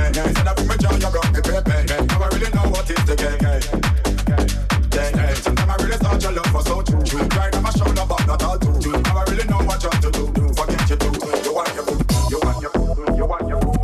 Said I bring my joy, you brought me pepe. Now I really know what is the game. Sometimes I really thought your love was so true. Cried on my shoulder, but not all true. Now I really know what you have to do. Forget you do. You want your food. You want your food. You want your food.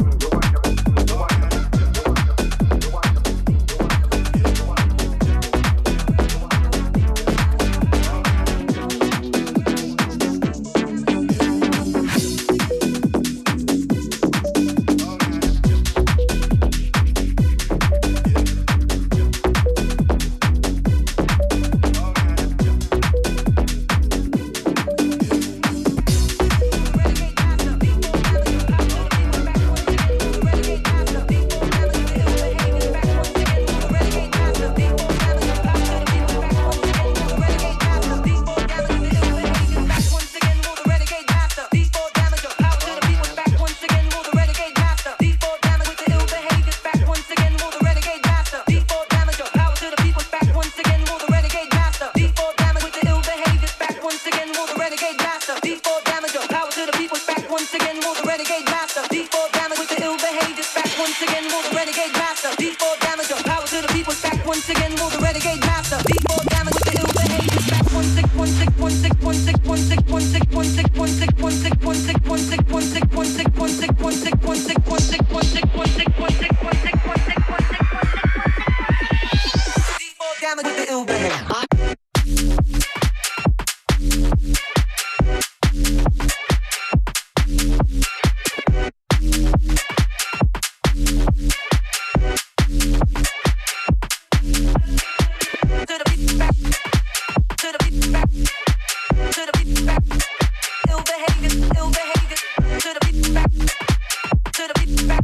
Ill behavior, to the beat back, to the beat back.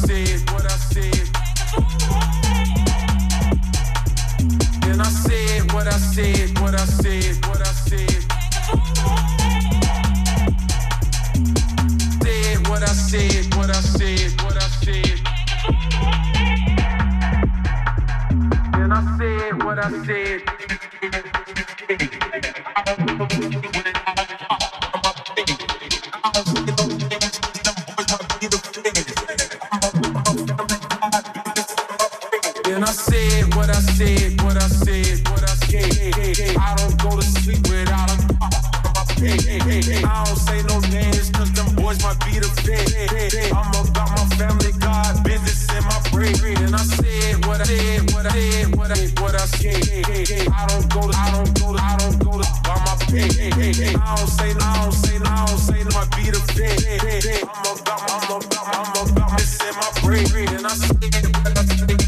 said, what I said. Then I said what I said, what I said, what I said. Said what I said, what I said, what I said. Then I said what I said. Then I said what I said, what I said, what I said. I don't go to sleep without them. I don't say no names, cause them boys might be the fed. I'm about my family, God, business and my bread. And I said what I said, what I said, what I said, what I said. I don't go to buy my pay. I don't say no, might be the fed. I'm about my business and my bread. And I said what I said.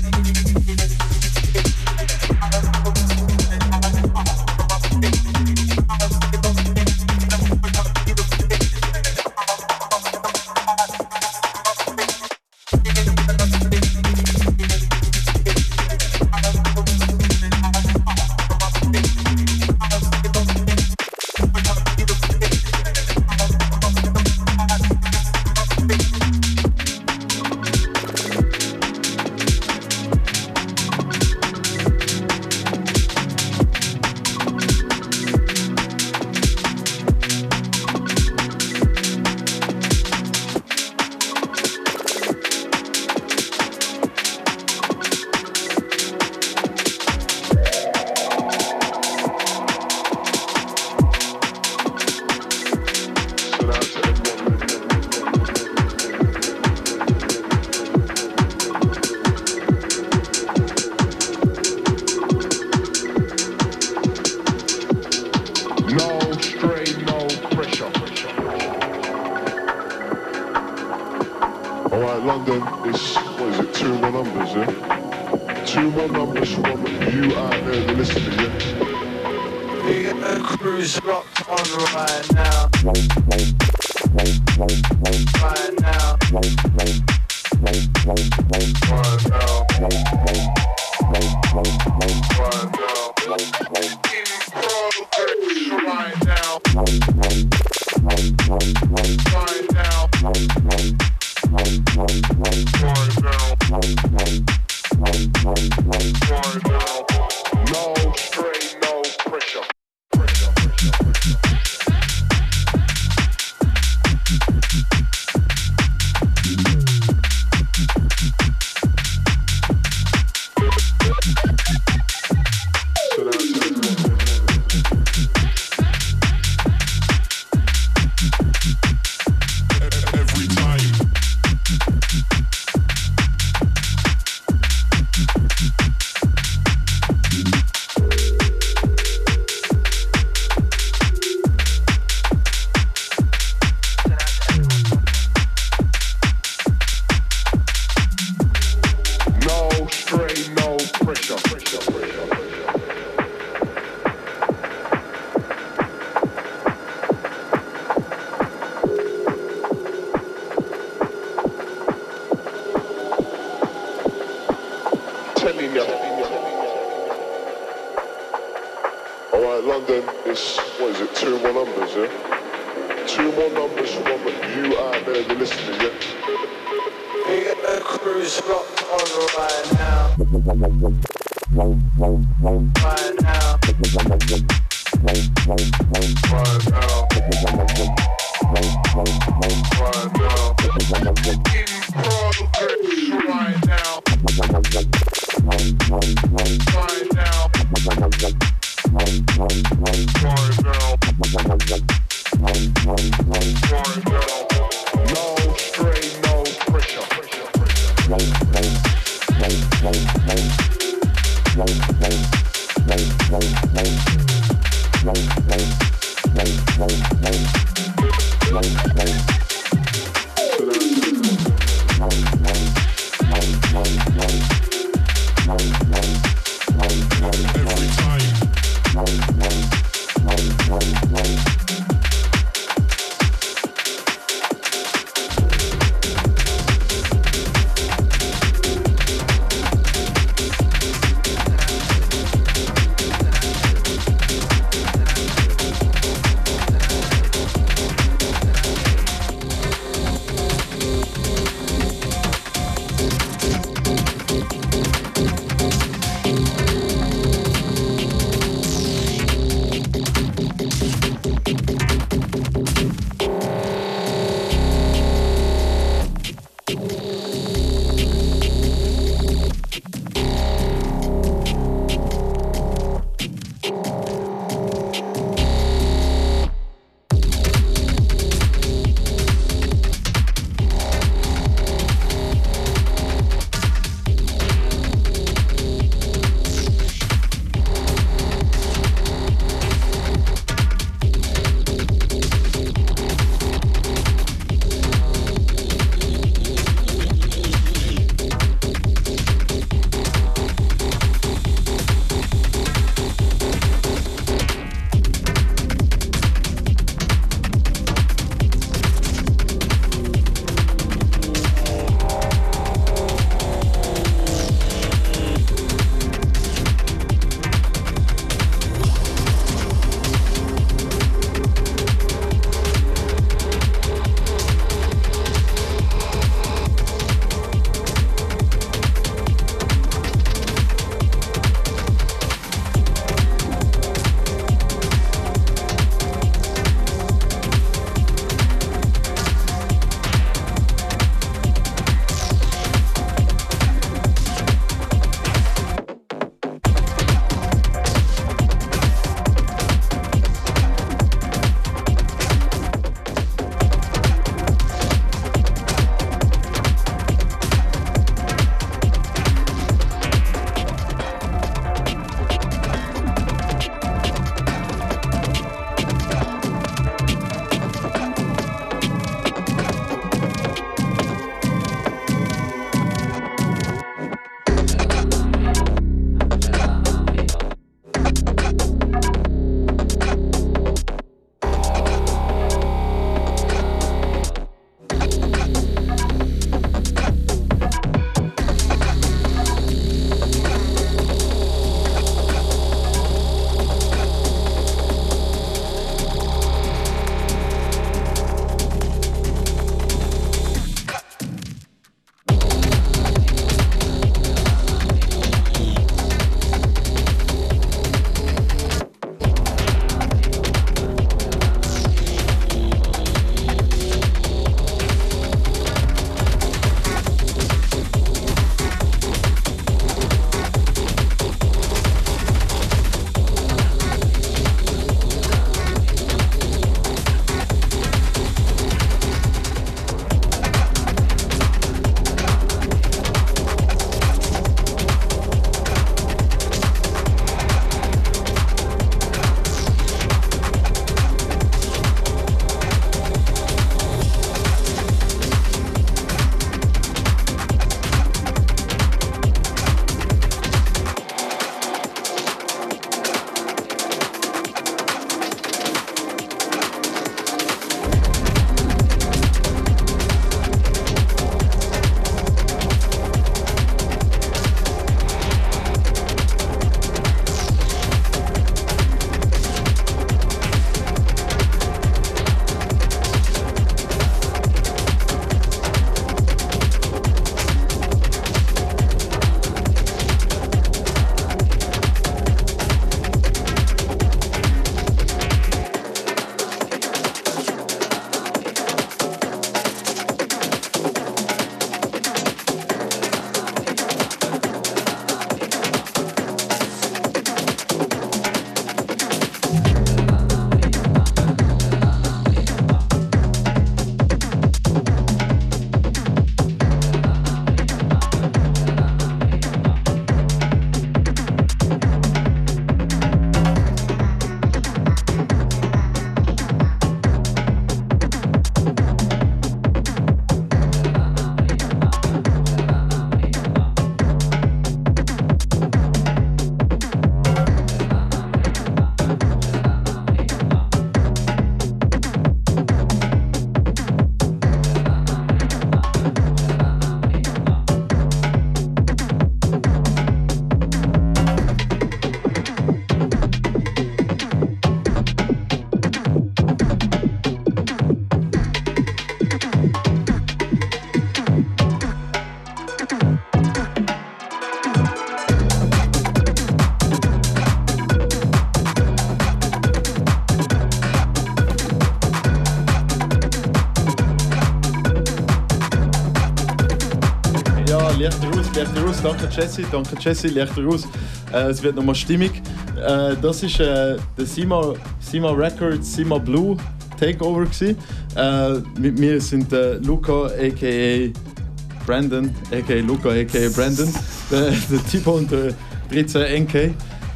Ja, leichter aus. Danke Jesse, leichter aus. Es wird nochmal stimmig. Das ist der Sima Records, Sima Blue Takeover gewesen. Mit mir sind Luca a.k.a. Brandon, a.k.a. Luca a.k.a. Brandon, der Tipo und der 13NK.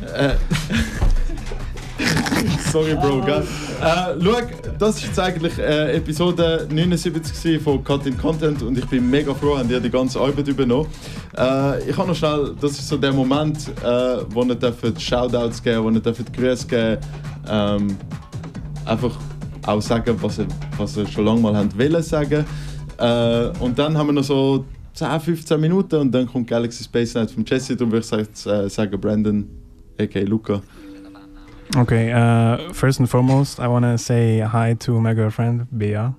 Sorry Bro, gell? Schau, das ist jetzt eigentlich Episode 79 von Cut in Content und ich bin mega froh, habt ihr die ganze Arbeit übernommen. Ich habe noch schnell, das ist so der Moment, wo ihr Shoutouts geben, wo ihr Grüße geben, einfach auch sagen, was ihr schon lange mal wollt sagen. Und dann haben wir noch so 10-15 Minuten und dann kommt Galaxy Space Night von Jesse, darum würde ich sagen Brandon, a.k.a. Luca. Okay, first and foremost, I want to say hi to my girlfriend, Bea.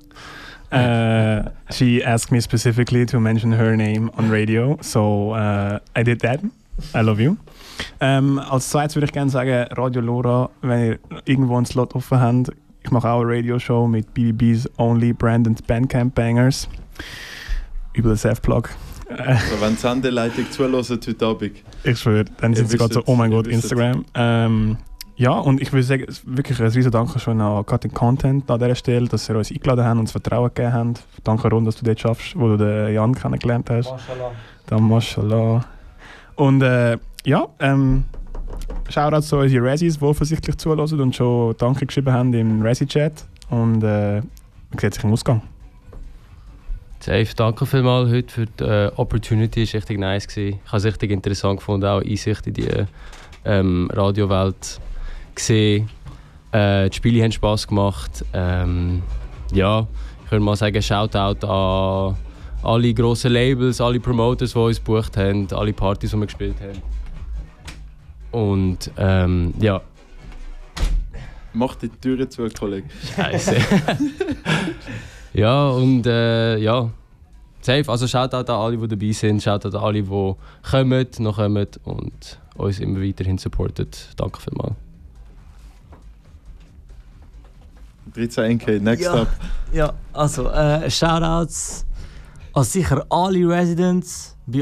She asked me specifically to mention her name on radio, so I did that. I love you. Als zweites würde ich gerne sagen, Radio Lora, wenn ihr irgendwo einen Slot offen habt, ich mache auch eine Radio-Show mit BBB's Only Brandon's Bandcamp Bangers. Übel Self-Plug. Also wenn die Sendeleitung zuhören heute Abend. Ich schwöre, dann sind sie gerade so, oh mein Gott, Instagram. Ja, und ich würde sagen, wirklich ein riesen Danke schon an Cut in Content an dieser Stelle, dass ihr uns eingeladen habt und uns Vertrauen gegeben habt. Danke Ron, dass du dort schaffst, wo du den Jan kennengelernt hast. Mashallah. Dann Mashallah. Und Shoutout zu unseren Resis, die offensichtlich zuhören und schon Danke geschrieben haben im Resi-Chat. Und man sieht sich im Ausgang. Safe, danke vielmals heute für die Opportunity, es war richtig nice. Ich habe es richtig interessant gefunden, auch Einsicht in die Radiowelt gesehen. Die Spiele haben Spass gemacht. Ja, ich würde mal sagen, Shoutout an alle grossen Labels, alle Promoters, die uns gebucht haben, alle Partys, die wir gespielt haben. Und ja. Mach die Türen zu, Kollege. Scheiße. Ja, und ja. Safe, also Shoutout an alle, die dabei sind, Shoutout an alle, die noch kommen und uns immer weiterhin supporten. Danke vielmals. 13NK, next up. Ja, also Shoutouts an sicher alle Residents.